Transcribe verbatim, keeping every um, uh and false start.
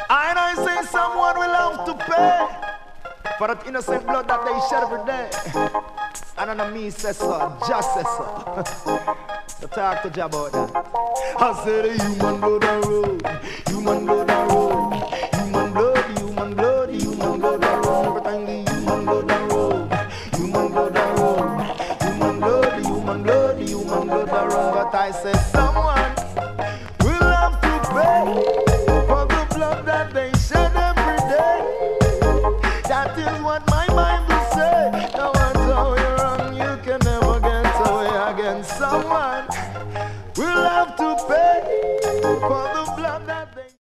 And I say someone will have to pay for that innocent blood that they shed every day. And on me says so, just says so. So talk to Jah about that. I said the human blood and road, human blood and road, human blood, human blood, human blood and road. Every time the human blood and road, human blood and road, human blood, human blood, human blood and road. But I said someone will have to pay for the blood that they shed every day. That is what my mind